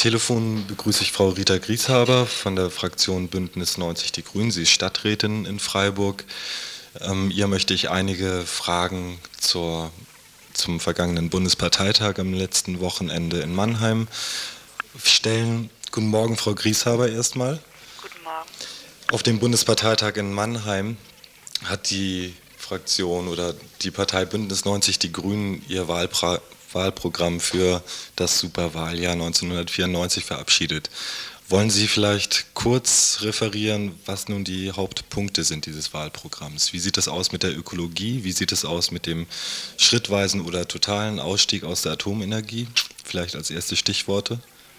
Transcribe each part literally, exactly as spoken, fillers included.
Telefon begrüße ich Frau Rita Grieshaber von der Fraktion Bündnis neunzig Die Grünen. Sie ist Stadträtin in Freiburg. Ähm, ihr möchte ich einige Fragen zur, zum vergangenen Bundesparteitag am letzten Wochenende in Mannheim stellen. Guten Morgen, Frau Grieshaber, erstmal. Guten Morgen. Auf dem Bundesparteitag in Mannheim hat die Fraktion oder die Partei Bündnis neunzig Die Grünen ihr Wahlpra Wahlprogramm für das Superwahljahr neunzehnhundertvierundneunzig verabschiedet. Wollen Sie vielleicht kurz referieren, was nun die Hauptpunkte sind dieses Wahlprogramms? Wie sieht es aus mit der Ökologie? Wie sieht es aus mit dem schrittweisen oder totalen Ausstieg aus der Atomenergie? Vielleicht als erste Stichworte.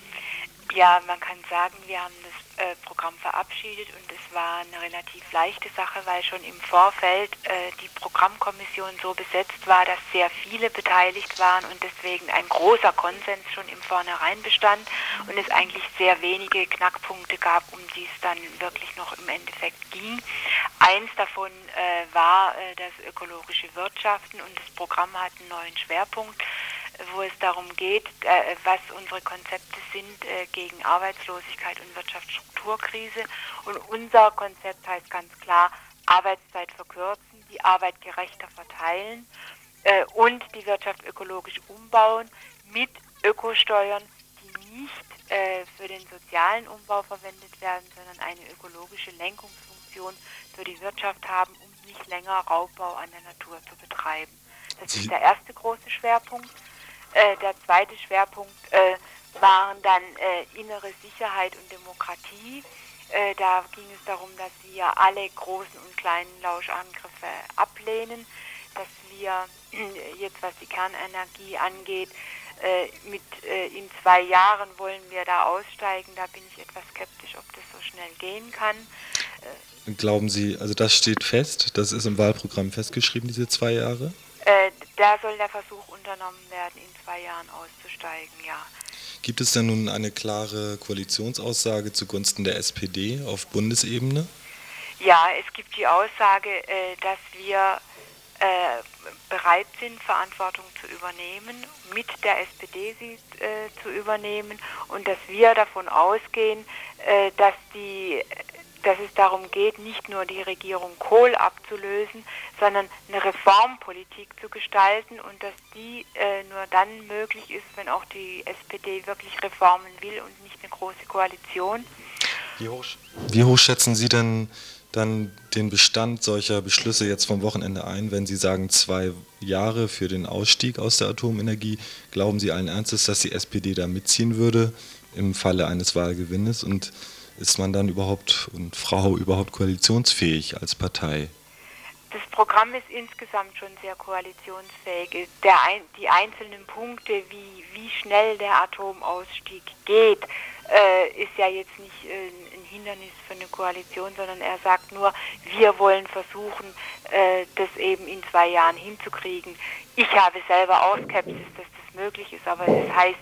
Ja, man kann sagen, wir haben das äh, Programm verabschiedet und es war eine relativ leichte Sache, weil schon im Vorfeld äh, die Programmkommission so besetzt war, dass sehr viele beteiligt waren und deswegen ein großer Konsens schon im Vornherein bestand und es eigentlich sehr wenige Knackpunkte gab, um die es dann wirklich noch im Endeffekt ging. Eins davon äh, war äh, das ökologische Wirtschaften und das Programm hat einen neuen Schwerpunkt, wo es darum geht, äh, was unsere Konzepte sind äh, gegen Arbeitslosigkeit und Wirtschaftsstrukturkrise. Und unser Konzept heißt ganz klar, Arbeitszeit verkürzen, die Arbeit gerechter verteilen äh, und die Wirtschaft ökologisch umbauen mit Ökosteuern, die nicht äh, für den sozialen Umbau verwendet werden, sondern eine ökologische Lenkungsfunktion für die Wirtschaft haben, um nicht länger Raubbau an der Natur zu betreiben. Das ist der erste große Schwerpunkt. Äh, der zweite Schwerpunkt äh, waren dann äh, innere Sicherheit und Demokratie. Äh, da ging es darum, dass wir alle großen und kleinen Lauschangriffe ablehnen, dass wir äh, jetzt, was die Kernenergie angeht, äh, mit äh, in zwei Jahren wollen wir da aussteigen. Da bin ich etwas skeptisch, ob das so schnell gehen kann. Äh, Glauben Sie, also das steht fest, das ist im Wahlprogramm festgeschrieben, diese zwei Jahre? Äh, da soll der Versuch unternommen werden, in zwei Jahren auszusteigen, ja. Gibt es denn nun eine klare Koalitionsaussage zugunsten der S P D auf Bundesebene? Ja, es gibt die Aussage, äh, dass wir äh, bereit sind, Verantwortung zu übernehmen, mit der S P D sie äh, zu übernehmen und dass wir davon ausgehen, äh, dass die dass es darum geht, nicht nur die Regierung Kohl abzulösen, sondern eine Reformpolitik zu gestalten und dass die äh, nur dann möglich ist, wenn auch die S P D wirklich Reformen will und nicht eine große Koalition. Wie hoch, wie hoch schätzen Sie denn dann den Bestand solcher Beschlüsse jetzt vom Wochenende ein, wenn Sie sagen zwei Jahre für den Ausstieg aus der Atomenergie? Glauben Sie allen Ernstes, dass die S P D da mitziehen würde im Falle eines Wahlgewinnes und ist man dann überhaupt und Frau überhaupt koalitionsfähig als Partei? Das Programm ist insgesamt schon sehr koalitionsfähig. Der ein, die einzelnen Punkte, wie, wie schnell der Atomausstieg geht, äh, ist ja jetzt nicht äh, ein Hindernis für eine Koalition, sondern er sagt nur, wir wollen versuchen, äh, das eben in zwei Jahren hinzukriegen. Ich habe selber auch Skepsis, dass das möglich ist, aber es heißt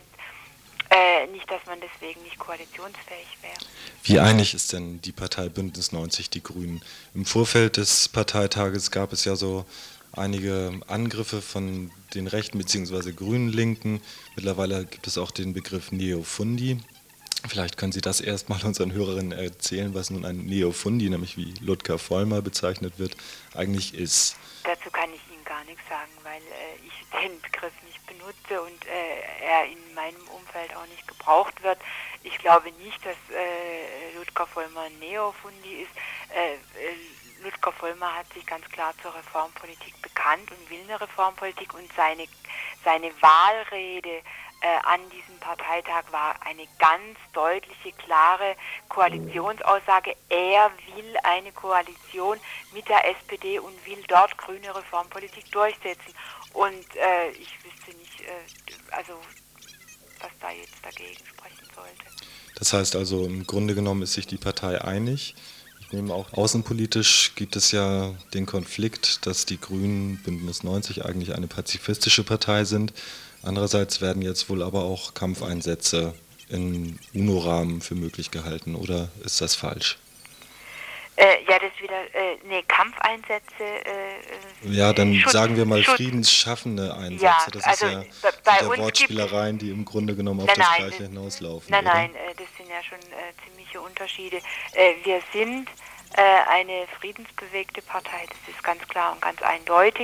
Äh, nicht, dass man deswegen nicht koalitionsfähig wäre. Wie einig ist denn die Partei Bündnis neunzig Die Grünen? Im Vorfeld des Parteitages gab es ja so einige Angriffe von den rechten bzw. grünen Linken. Mittlerweile gibt es auch den Begriff Neofundi. Vielleicht können Sie das erstmal unseren Hörerinnen erzählen, was nun ein Neofundi, nämlich wie Ludger Vollmer bezeichnet wird, eigentlich ist. Dazu kann ich Ihnen gar nichts sagen, weil äh, ich den Begriff nicht benutze und äh, er in meinem Umfeld auch nicht gebraucht wird. Ich glaube nicht, dass äh, Ludger Vollmer ein Neofundi ist. Äh, äh, Ludger Vollmer hat sich ganz klar zur Reformpolitik bekannt und will eine Reformpolitik und seine, seine Wahlrede Äh, an diesem Parteitag war eine ganz deutliche, klare Koalitionsaussage. Er will eine Koalition mit der S P D und will dort grüne Reformpolitik durchsetzen. Und äh, ich wüsste nicht, äh, also was da jetzt dagegen sprechen sollte. Das heißt also, im Grunde genommen ist sich die Partei einig. Ich nehme auch außenpolitisch gibt es ja den Konflikt, dass die Grünen, Bündnis neunzig, eigentlich eine pazifistische Partei sind. Andererseits werden jetzt wohl aber auch Kampfeinsätze im UNO-Rahmen für möglich gehalten, oder ist das falsch? Äh, ja, das wieder, äh, nee, Kampfeinsätze. Äh, ja, dann Schutz, sagen wir mal Schutz. friedensschaffende Einsätze. Ja, das also ist ja bei, sind bei ja uns Wortspielereien, die im Grunde genommen auf nein, das nein, Gleiche das, hinauslaufen. Nein, oder? nein, äh, das sind ja schon äh, ziemliche Unterschiede. Äh, wir sind äh, eine friedensbewegte Partei, das ist ganz klar und ganz eindeutig.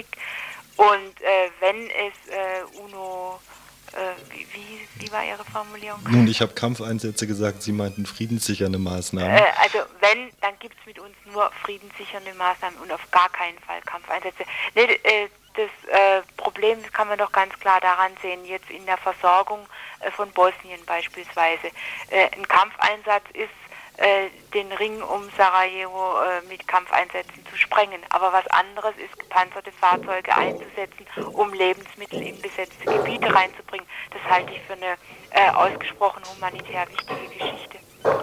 Und äh, wenn es äh, UNO, äh, wie, wie, wie war Ihre Formulierung? Nun, ich habe Kampfeinsätze gesagt, Sie meinten friedenssichernde Maßnahmen. Äh, also wenn, dann gibt es mit uns nur friedenssichernde Maßnahmen und auf gar keinen Fall Kampfeinsätze. Nee, äh, das äh, Problem kann man doch ganz klar daran sehen, jetzt in der Versorgung äh, von Bosnien beispielsweise. Äh, ein Kampfeinsatz ist, äh, den Ring um Sarajevo äh, mit Kampfeinsätzen zu sprengen. Aber was anderes ist, gepanzerte Fahrzeuge einzusetzen, um Lebensmittel in besetzte Gebiete reinzubringen. Das halte ich für eine äh, ausgesprochen humanitär wichtige Geschichte.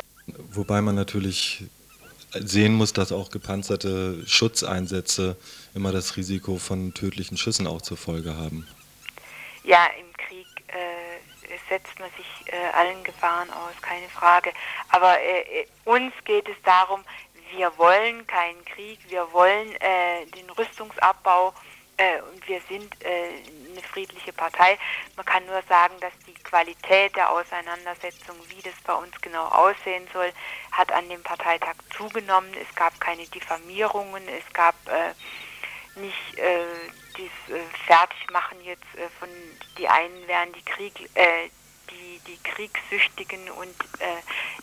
Wobei man natürlich sehen muss, dass auch gepanzerte Schutzeinsätze immer das Risiko von tödlichen Schüssen auch zur Folge haben. Ja, im Krieg äh, setzt man sich äh, allen Gefahren aus, keine Frage. Aber äh, uns geht es darum, wir wollen keinen Krieg, wir wollen äh, den Rüstungsabbau äh, und wir sind äh, eine friedliche Partei. Man kann nur sagen, dass die Qualität der Auseinandersetzung, wie das bei uns genau aussehen soll, hat an dem Parteitag zugenommen. Es gab keine Diffamierungen, es gab äh, nicht äh, dieses äh, Fertigmachen jetzt äh, von, die einen wären die Krieg, äh, die, die Kriegssüchtigen und äh,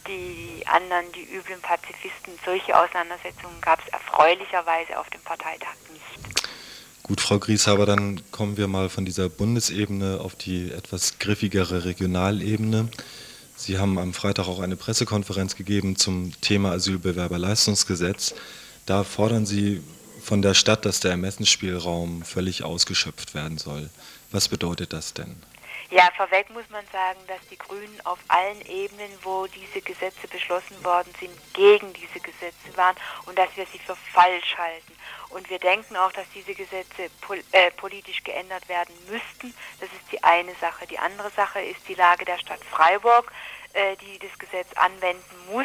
die anderen die üblen Pazifisten. Solche Auseinandersetzungen gab es erfreulicherweise auf dem Parteitag nicht. Gut, Frau Grieshaber, dann kommen wir mal von dieser Bundesebene auf die etwas griffigere Regionalebene. Sie haben am Freitag auch eine Pressekonferenz gegeben zum Thema Asylbewerberleistungsgesetz. Da fordern Sie von der Stadt, dass der Ermessensspielraum völlig ausgeschöpft werden soll. Was bedeutet das denn? Ja, vorweg muss man sagen, dass die Grünen auf allen Ebenen, wo diese Gesetze beschlossen worden sind, gegen diese Gesetze waren und dass wir sie für falsch halten. Und wir denken auch, dass diese Gesetze pol- äh, politisch geändert werden müssten. Das ist die eine Sache. Die andere Sache ist die Lage der Stadt Freiburg, äh, die das Gesetz anwenden muss,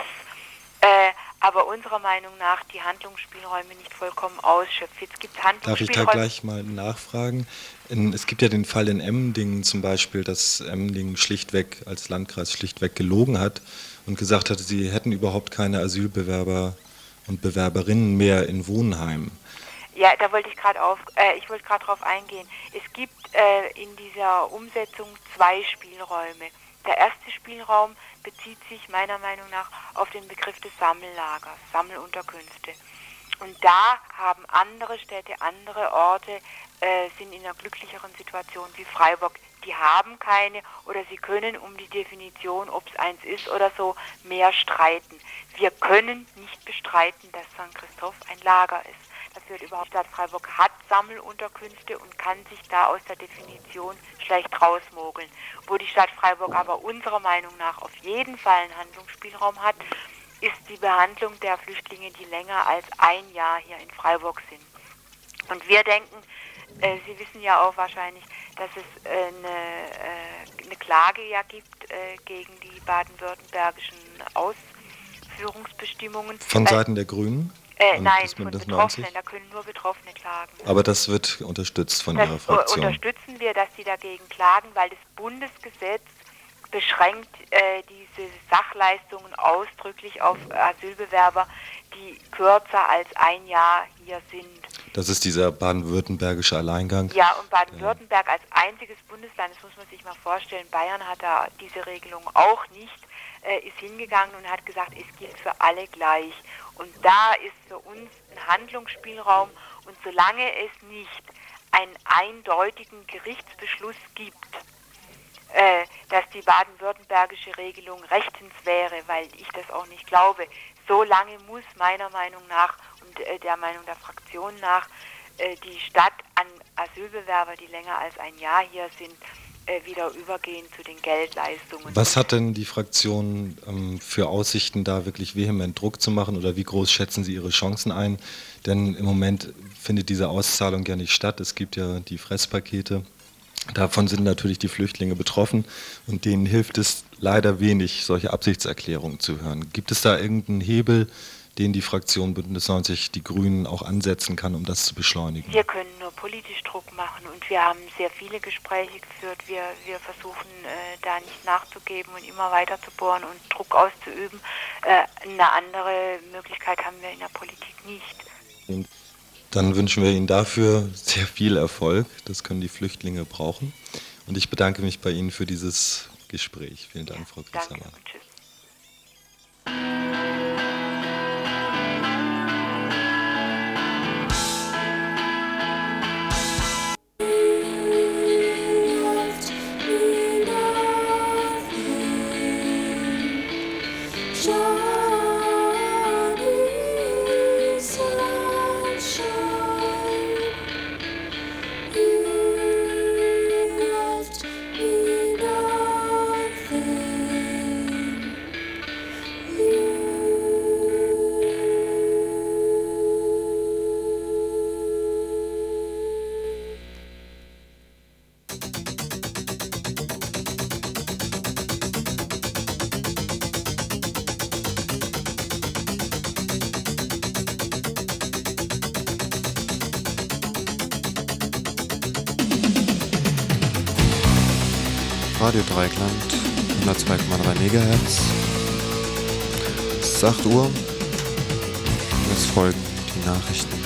äh, aber unserer Meinung nach die Handlungsspielräume nicht vollkommen ausschöpft. Jetzt gibt's Darf ich da gleich mal nachfragen? In, es gibt ja den Fall in Emmendingen zum Beispiel, dass Emmendingen schlichtweg als Landkreis schlichtweg gelogen hat und gesagt hat, sie hätten überhaupt keine Asylbewerber und Bewerberinnen mehr in Wohnheimen. Ja, da wollte ich gerade auf, äh, ich wollte gerade drauf eingehen. Es gibt äh, in dieser Umsetzung zwei Spielräume. Der erste Spielraum bezieht sich meiner Meinung nach auf den Begriff des Sammellagers, Sammelunterkünfte. Und da haben andere Städte, andere Orte, äh, sind in einer glücklicheren Situation wie Freiburg. Die haben keine oder sie können um die Definition, ob es eins ist oder so, mehr streiten. Wir können nicht bestreiten, dass Sankt Christoph ein Lager ist. Das wird überhaupt, die Stadt Freiburg hat Sammelunterkünfte und kann sich da aus der Definition schlecht rausmogeln. Wo die Stadt Freiburg aber unserer Meinung nach auf jeden Fall einen Handlungsspielraum hat, ist die Behandlung der Flüchtlinge, die länger als ein Jahr hier in Freiburg sind. Und wir denken, äh, Sie wissen ja auch wahrscheinlich, dass es äh, eine, äh, eine Klage ja gibt äh, gegen die baden-württembergischen Ausführungsbestimmungen. Von Seiten der Grünen? Äh, nein, von Betroffenen, da können nur Betroffene klagen. Aber das wird unterstützt von das Ihrer Fraktion? Unterstützen wir, dass sie dagegen klagen, weil das Bundesgesetz beschränkt äh, diese Sachleistungen ausdrücklich auf Asylbewerber, die kürzer als ein Jahr hier sind. Das ist dieser baden-württembergische Alleingang? Ja, und Baden-Württemberg als einziges Bundesland, das muss man sich mal vorstellen, Bayern hat da diese Regelung auch nicht, äh, ist hingegangen und hat gesagt, es gilt für alle gleich. Und da ist für uns ein Handlungsspielraum und solange es nicht einen eindeutigen Gerichtsbeschluss gibt, äh, dass die baden-württembergische Regelung rechtens wäre, weil ich das auch nicht glaube, so lange muss meiner Meinung nach und äh, der Meinung der Fraktion nach äh, die Stadt an Asylbewerber, die länger als ein Jahr hier sind, äh, wieder übergehen zu den Geldleistungen. Was hat denn die Fraktion ähm, für Aussichten, da wirklich vehement Druck zu machen oder wie groß schätzen Sie Ihre Chancen ein? Denn im Moment findet diese Auszahlung ja nicht statt. Es gibt ja die Fresspakete. Davon sind natürlich die Flüchtlinge betroffen und denen hilft es leider wenig, solche Absichtserklärungen zu hören. Gibt es da irgendeinen Hebel, den die Fraktion Bündnis neunzig Die Grünen auch ansetzen kann, um das zu beschleunigen? Wir können nur politisch Druck machen und wir haben sehr viele Gespräche geführt. Wir, wir versuchen äh, da nicht nachzugeben und immer weiter zu bohren und Druck auszuüben. Äh, eine andere Möglichkeit haben wir in der Politik nicht. Dann wünschen wir Ihnen dafür sehr viel Erfolg. Das können die Flüchtlinge brauchen. Und ich bedanke mich bei Ihnen für dieses Gespräch. Vielen Dank, ja, Frau Grieshammer. Danke und tschüss. Radio Dreieckland, hundertzwei Komma drei Megahertz. Es ist acht Uhr. Es folgen die Nachrichten.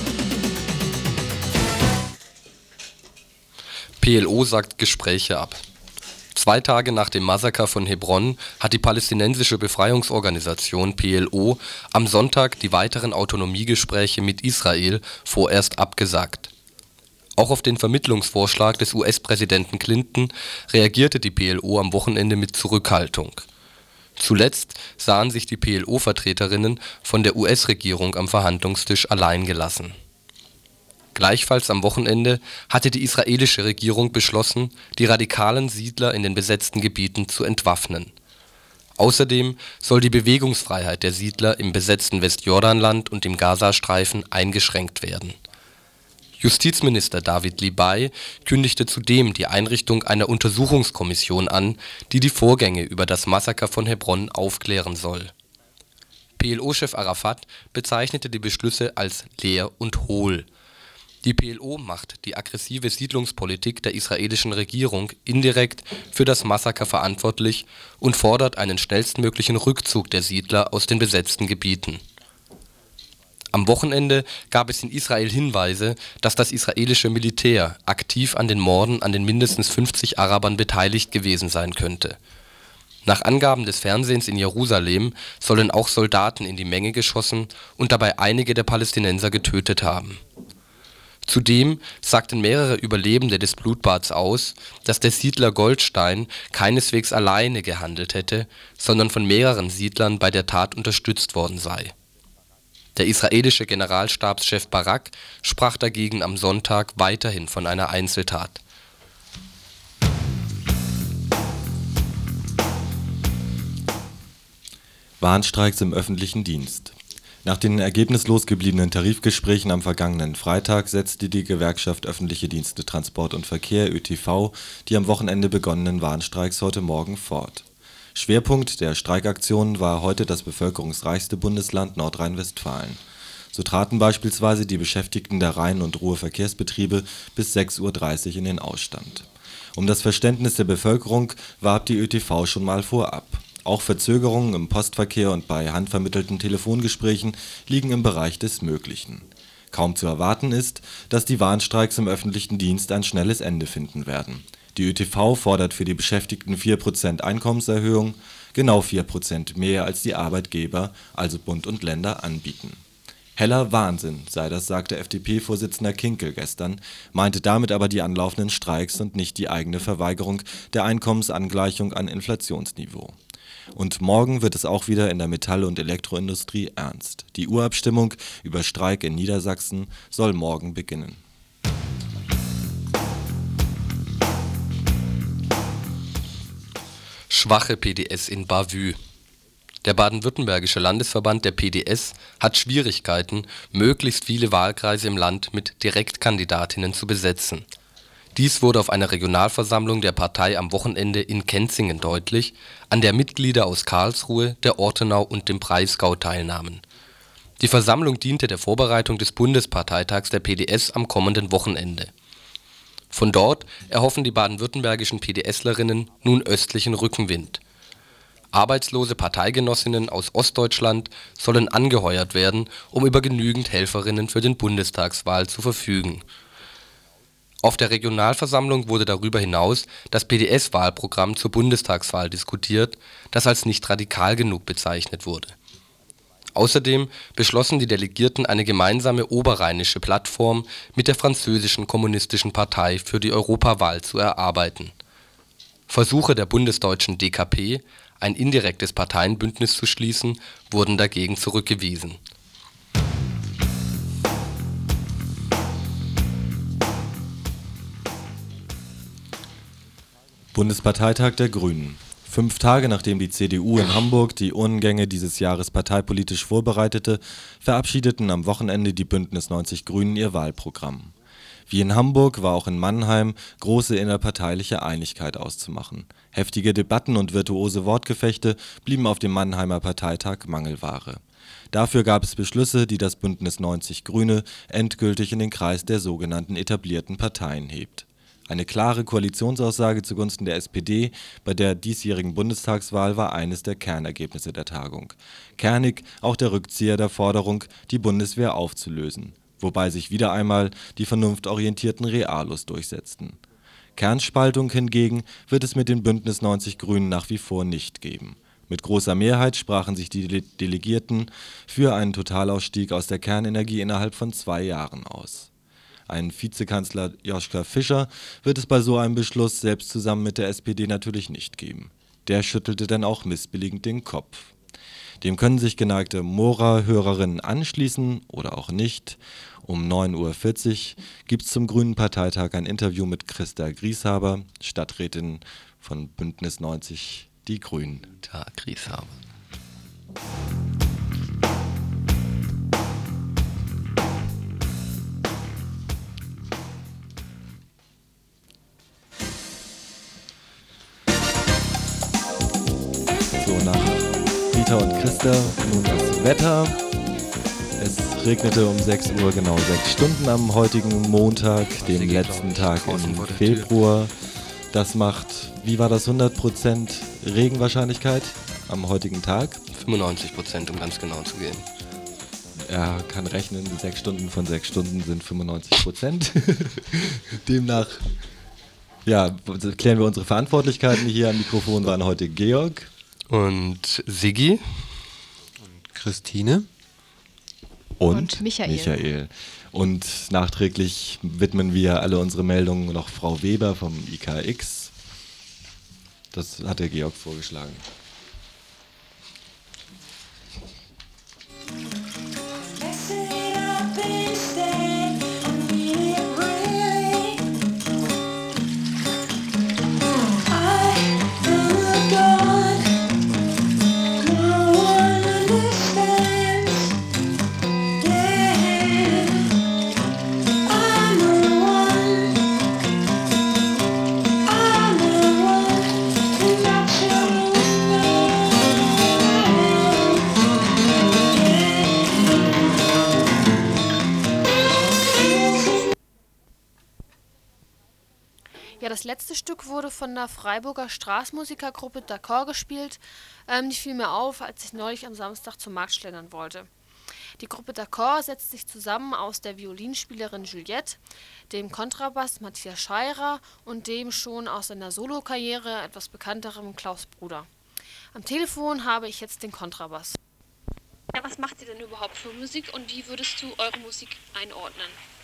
P L O sagt Gespräche ab. Zwei Tage nach dem Massaker von Hebron hat die palästinensische Befreiungsorganisation P L O am Sonntag die weiteren Autonomiegespräche mit Israel vorerst abgesagt. Auch auf den Vermittlungsvorschlag des U S-Präsidenten Clinton reagierte die P L O am Wochenende mit Zurückhaltung. Zuletzt sahen sich die P L O-Vertreterinnen von der U S-Regierung am Verhandlungstisch allein gelassen. Gleichfalls am Wochenende hatte die israelische Regierung beschlossen, die radikalen Siedler in den besetzten Gebieten zu entwaffnen. Außerdem soll die Bewegungsfreiheit der Siedler im besetzten Westjordanland und im Gazastreifen eingeschränkt werden. Justizminister David Libai kündigte zudem die Einrichtung einer Untersuchungskommission an, die die Vorgänge über das Massaker von Hebron aufklären soll. P L O-Chef Arafat bezeichnete die Beschlüsse als leer und hohl. Die P L O macht die aggressive Siedlungspolitik der israelischen Regierung indirekt für das Massaker verantwortlich und fordert einen schnellstmöglichen Rückzug der Siedler aus den besetzten Gebieten. Am Wochenende gab es in Israel Hinweise, dass das israelische Militär aktiv an den Morden an den mindestens fünfzig Arabern beteiligt gewesen sein könnte. Nach Angaben des Fernsehens in Jerusalem sollen auch Soldaten in die Menge geschossen und dabei einige der Palästinenser getötet haben. Zudem sagten mehrere Überlebende des Blutbads aus, dass der Siedler Goldstein keineswegs alleine gehandelt hätte, sondern von mehreren Siedlern bei der Tat unterstützt worden sei. Der israelische Generalstabschef Barak sprach dagegen am Sonntag weiterhin von einer Einzeltat. Warnstreiks im öffentlichen Dienst. Nach den ergebnislos gebliebenen Tarifgesprächen am vergangenen Freitag setzte die Gewerkschaft Öffentliche Dienste Transport und Verkehr Ö T V die am Wochenende begonnenen Warnstreiks heute Morgen fort. Schwerpunkt der Streikaktionen war heute das bevölkerungsreichste Bundesland Nordrhein-Westfalen. So traten beispielsweise die Beschäftigten der Rhein- und Ruhrverkehrsbetriebe bis sechs Uhr dreißig in den Ausstand. Um das Verständnis der Bevölkerung warb die Ö T V schon mal vorab. Auch Verzögerungen im Postverkehr und bei handvermittelten Telefongesprächen liegen im Bereich des Möglichen. Kaum zu erwarten ist, dass die Warnstreiks im öffentlichen Dienst ein schnelles Ende finden werden. Die Ö T V fordert für die Beschäftigten vier Prozent Einkommenserhöhung, genau vier Prozent mehr als die Arbeitgeber, also Bund und Länder, anbieten. Heller Wahnsinn sei das, sagte F D P-Vorsitzender Kinkel gestern, meinte damit aber die anlaufenden Streiks und nicht die eigene Verweigerung der Einkommensangleichung an Inflationsniveau. Und morgen wird es auch wieder in der Metall- und Elektroindustrie ernst. Die Urabstimmung über Streik in Niedersachsen soll morgen beginnen. Schwache P D S in Bavü. Der baden-württembergische Landesverband der P D S hat Schwierigkeiten, möglichst viele Wahlkreise im Land mit Direktkandidatinnen zu besetzen. Dies wurde auf einer Regionalversammlung der Partei am Wochenende in Kenzingen deutlich, an der Mitglieder aus Karlsruhe, der Ortenau und dem Breisgau teilnahmen. Die Versammlung diente der Vorbereitung des Bundesparteitags der P D S am kommenden Wochenende. Von dort erhoffen die baden-württembergischen PDSlerinnen nun östlichen Rückenwind. Arbeitslose Parteigenossinnen aus Ostdeutschland sollen angeheuert werden, um über genügend Helferinnen für den Bundestagswahl zu verfügen. Auf der Regionalversammlung wurde darüber hinaus das P D S-Wahlprogramm zur Bundestagswahl diskutiert, das als nicht radikal genug bezeichnet wurde. Außerdem beschlossen die Delegierten eine gemeinsame oberrheinische Plattform mit der französischen Kommunistischen Partei für die Europawahl zu erarbeiten. Versuche der bundesdeutschen D K P, ein indirektes Parteienbündnis zu schließen, wurden dagegen zurückgewiesen. Bundesparteitag der Grünen. Fünf Tage nachdem die C D U in Hamburg die Urnengänge dieses Jahres parteipolitisch vorbereitete, verabschiedeten am Wochenende die Bündnis neunzig Grünen ihr Wahlprogramm. Wie in Hamburg war auch in Mannheim große innerparteiliche Einigkeit auszumachen. Heftige Debatten und virtuose Wortgefechte blieben auf dem Mannheimer Parteitag Mangelware. Dafür gab es Beschlüsse, die das Bündnis neunzig Grüne endgültig in den Kreis der sogenannten etablierten Parteien hebt. Eine klare Koalitionsaussage zugunsten der S P D bei der diesjährigen Bundestagswahl war eines der Kernergebnisse der Tagung. Kernig auch der Rückzieher der Forderung, die Bundeswehr aufzulösen, wobei sich wieder einmal die vernunftorientierten Realos durchsetzten. Kernspaltung hingegen wird es mit den Bündnis neunzig Grünen nach wie vor nicht geben. Mit großer Mehrheit sprachen sich die Dele- Delegierten für einen Totalausstieg aus der Kernenergie innerhalb von zwei Jahren aus. Ein Vizekanzler Joschka Fischer wird es bei so einem Beschluss selbst zusammen mit der S P D natürlich nicht geben. Der schüttelte dann auch missbilligend den Kopf. Dem können sich geneigte Mora-Hörerinnen anschließen oder auch nicht. Um neun Uhr vierzig gibt es zum Grünen Parteitag ein Interview mit Christa Grieshaber, Stadträtin von Bündnis neunzig Die Grünen. Tag, Grieshaber. So, nach Rita und Christa nun das Wetter. Es regnete um sechs Uhr genau sechs Stunden am heutigen Montag, dem letzten Tag im Februar. Das macht, wie war das, hundert Prozent Regenwahrscheinlichkeit am heutigen Tag? fünfundneunzig Prozent, um ganz genau zu gehen. Er kann rechnen, sechs Stunden von sechs Stunden sind fünfundneunzig Prozent. Demnach, ja, klären wir unsere Verantwortlichkeiten. Hier am Mikrofon waren heute Georg. Und Siggi. Und Christine. Und, und Michael. Michael. Und nachträglich widmen wir alle unsere Meldungen noch Frau Weber vom I K X. Das hat der Georg vorgeschlagen. Das letzte Stück wurde von der Freiburger Straßmusikergruppe D'accord gespielt. Ähm, die fiel mir auf, als ich neulich am Samstag zum Markt schlendern wollte. Die Gruppe D'accord setzt sich zusammen aus der Violinspielerin Juliette, dem Kontrabass Matthias Scheirer und dem schon aus seiner Solokarriere etwas bekannteren Klaus Bruder. Am Telefon habe ich jetzt den Kontrabass. Ja, was macht ihr denn überhaupt für Musik und wie würdest du eure Musik einordnen?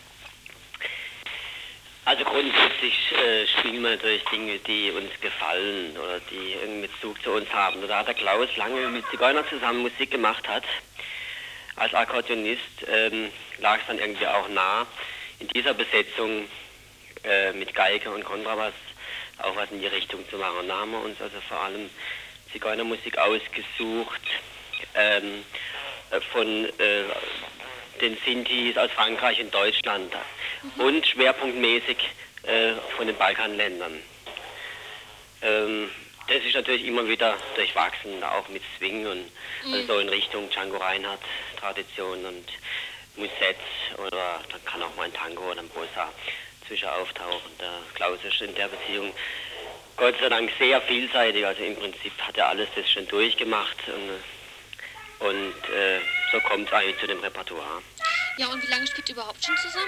Also grundsätzlich äh, spielen wir natürlich Dinge, die uns gefallen oder die einen Bezug zu uns haben. Da der Klaus lange mit Zigeuner zusammen Musik gemacht hat, als Akkordeonist, ähm, lag es dann irgendwie auch nah, in dieser Besetzung äh, mit Geige und Kontrabass auch was in die Richtung zu machen. Und da haben wir uns also vor allem Zigeunermusik ausgesucht, ähm, von äh, den Sintis aus Frankreich und Deutschland und schwerpunktmäßig äh, von den Balkanländern. Ähm, Das ist natürlich immer wieder durchwachsen, auch mit Swing und mhm. also so in Richtung Django Reinhardt Tradition und Musette oder dann kann auch mal ein Tango oder ein Bossa zwischen auftauchen. Der Klaus ist in der Beziehung Gott sei Dank sehr vielseitig, also im Prinzip hat er alles das schon durchgemacht und, und äh, so kommt es eigentlich zu dem Repertoire. Ja, und wie lange spielt ihr überhaupt schon zusammen?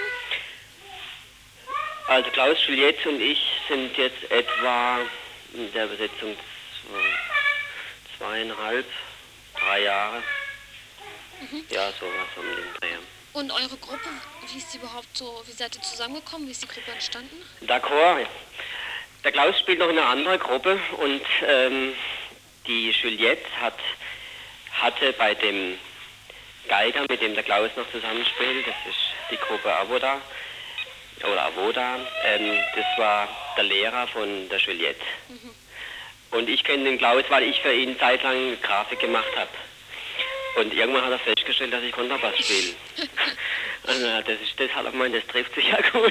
Also Klaus, Juliette und ich sind jetzt etwa in der Besetzung zweieinhalb, drei Jahre. Mhm. Ja, sowas um den Dreh. Und eure Gruppe, wie ist die überhaupt so, wie seid ihr zusammengekommen, wie ist die Gruppe entstanden? D'accord. Der Klaus spielt noch in einer anderen Gruppe und ähm, die Juliette hat, hatte bei dem Geiger, mit dem der Klaus noch zusammenspielt, das ist die Gruppe Avoda, oder Avoda, ähm, das war der Lehrer von der Juliette. Mhm. Und ich kenne den Klaus, weil ich für ihn zeitlang Grafik gemacht habe. Und irgendwann hat er festgestellt, dass ich Kontrabass spiele. Also, das, ist, das hat er gemeint, das trifft sich ja gut.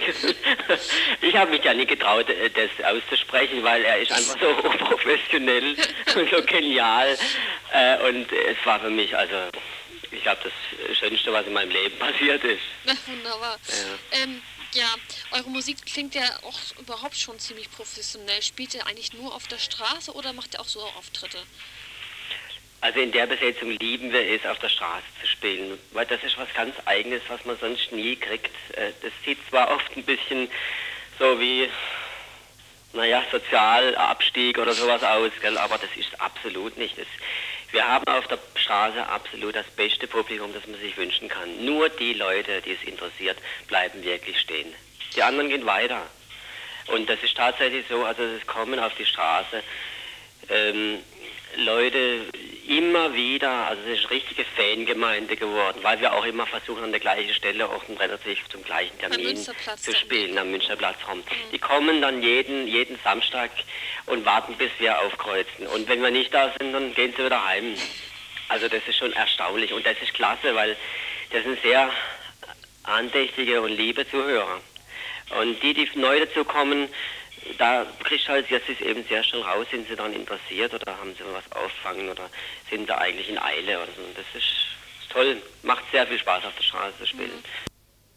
Ich habe mich ja nie getraut, das auszusprechen, weil er ist einfach so hochprofessionell und so genial. Und es war für mich, also, ich glaube, das Schönste, was in meinem Leben passiert ist. Na, wunderbar. Ja. Ähm, ja, eure Musik klingt ja auch überhaupt schon ziemlich professionell. Spielt ihr eigentlich nur auf der Straße oder macht ihr auch so Auftritte? Also in der Besetzung lieben wir es, auf der Straße zu spielen, weil das ist was ganz Eigenes, was man sonst nie kriegt. Das sieht zwar oft ein bisschen so wie, naja, Sozialabstieg oder sowas aus, gell? Aber das ist absolut nicht. Das, wir haben auf der Straße absolut das beste Publikum, das man sich wünschen kann. Nur die Leute, die es interessiert, bleiben wirklich stehen. Die anderen gehen weiter. Und das ist tatsächlich so, also es kommen auf die Straße ähm, Leute immer wieder, also es ist eine richtige Fangemeinde geworden, weil wir auch immer versuchen, an der gleichen Stelle auch relativ zum gleichen Termin zu spielen, am Münsterplatz rum. Mhm. Die kommen dann jeden, jeden Samstag und warten, bis wir aufkreuzen. Und wenn wir nicht da sind, dann gehen sie wieder heim. Also das ist schon erstaunlich und das ist klasse, weil das sind sehr andächtige und liebe Zuhörer. Und die, die neu dazu kommen, da kriegst du halt, jetzt ist eben sehr schnell raus, sind sie dann interessiert oder haben sie was auffangen oder sind sie eigentlich in Eile oder so. Das ist, ist toll, macht sehr viel Spaß auf der Straße zu spielen. Mhm.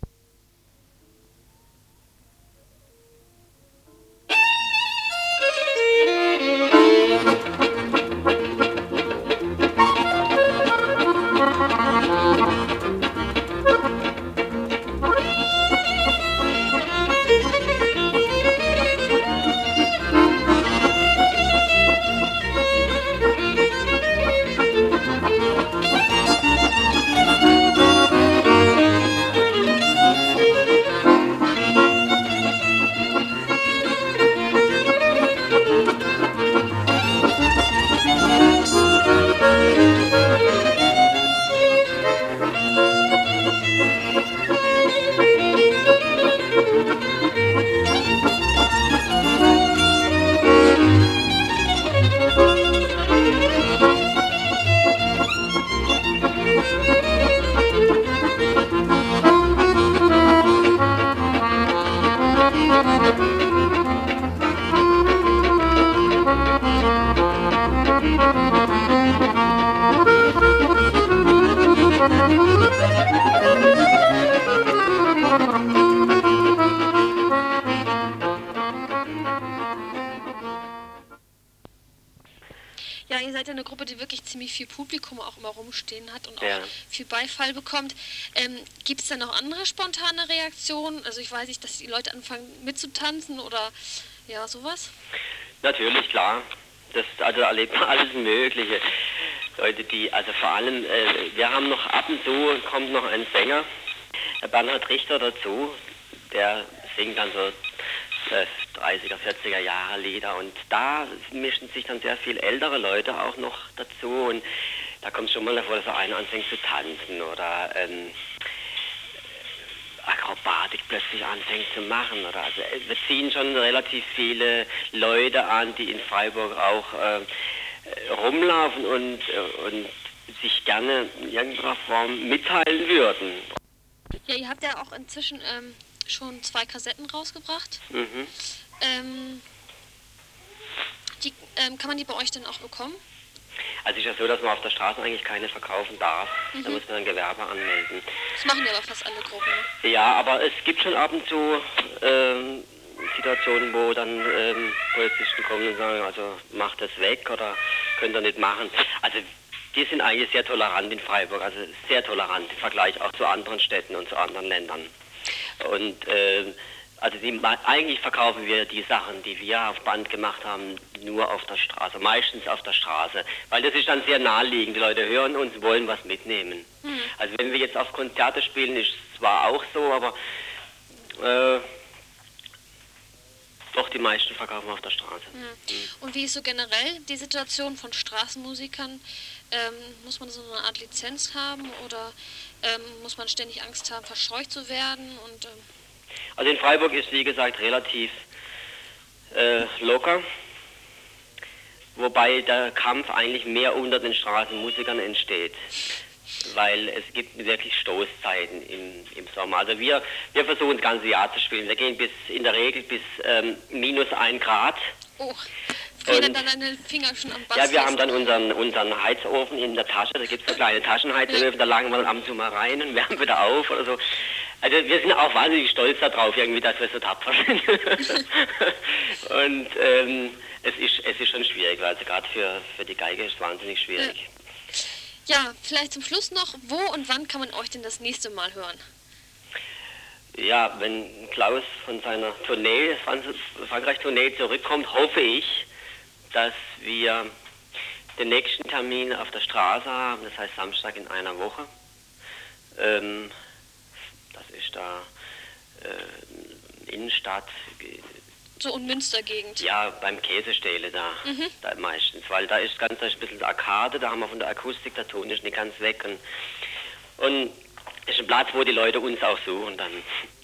Ja, ihr seid ja eine Gruppe, die wirklich ziemlich viel Publikum auch immer rumstehen hat und auch ja. viel Beifall bekommt. Ähm, Gibt es da noch andere spontane Reaktionen? Also ich weiß nicht, dass die Leute anfangen mitzutanzen oder ja, sowas? Natürlich, klar. Das, also erlebt man alles Mögliche. Leute, die, also vor allem, äh, wir haben noch ab und zu, kommt noch ein Sänger, der Bernhard Richter dazu, der singt dann so dreißiger, vierziger Jahre Lieder und da mischen sich dann sehr viele ältere Leute auch noch dazu und da kommt es schon mal davor, dass so einer anfängt zu tanzen oder ähm, Akrobatik plötzlich anfängt zu machen. Oder also wir ziehen schon relativ viele Leute an, die in Freiburg auch äh, rumlaufen und, und sich gerne in irgendeiner Form mitteilen würden. Ja, ihr habt ja auch inzwischen ähm schon zwei Kassetten rausgebracht. Mhm. Ähm, Die, ähm, kann man die bei euch dann auch bekommen? Also es ist ja so, dass man auf der Straße eigentlich keine verkaufen darf. Mhm. Da muss man ein Gewerbe anmelden. Das machen ja aber fast alle Gruppen, ne? Ja, aber es gibt schon ab und zu ähm, Situationen, wo dann ähm, Polizisten kommen und sagen, also macht das weg oder könnt ihr nicht machen. Also die sind eigentlich sehr tolerant in Freiburg, also sehr tolerant im Vergleich auch zu anderen Städten und zu anderen Ländern. Und äh, also die, eigentlich verkaufen wir die Sachen, die wir auf Band gemacht haben, nur auf der Straße, meistens auf der Straße, weil das ist dann sehr naheliegend. Die Leute hören uns, wollen was mitnehmen. Mhm. Also wenn wir jetzt auf Konzerte spielen, ist es zwar auch so, aber äh, doch die meisten verkaufen auf der Straße. Mhm. Mhm. Und wie ist so generell die Situation von Straßenmusikern? Ähm, muss man so eine Art Lizenz haben oder ähm, muss man ständig Angst haben, verscheucht zu werden? Und ähm also in Freiburg ist, wie gesagt, relativ äh, locker, wobei der Kampf eigentlich mehr unter den Straßenmusikern entsteht, weil es gibt wirklich Stoßzeiten im, im Sommer. Also wir, wir versuchen das ganze Jahr zu spielen. Wir gehen bis in der Regel bis ähm, minus ein Grad. Oh. Frieren dann deine Finger schon am Bass? Ja, wir haben dann unseren, unseren Heizofen in der Tasche, da gibt es so kleine Taschenheizöfen, da lagen wir dann ab und zu mal rein und wärmen wieder auf oder so. Also wir sind auch wahnsinnig stolz darauf, irgendwie, dass wir so tapfer sind. Und ähm, es, ist, es ist schon schwierig, also gerade für, für die Geige ist es wahnsinnig schwierig. Ja, vielleicht zum Schluss noch, wo und wann kann man euch denn das nächste Mal hören? Ja, wenn Klaus von seiner Tournee, Frankreich-Tournee zurückkommt, hoffe ich, dass wir den nächsten Termin auf der Straße haben, das heißt Samstag in einer Woche. Ähm, das ist da äh, Innenstadt. So in Münstergegend? Ja, beim Käsestele da, mhm. da meistens, weil da ist ganz da ist ein bisschen Arkade, da haben wir von der Akustik, der Ton ist nicht ganz weg. Und, und ist ein Platz, wo die Leute uns auch suchen dann.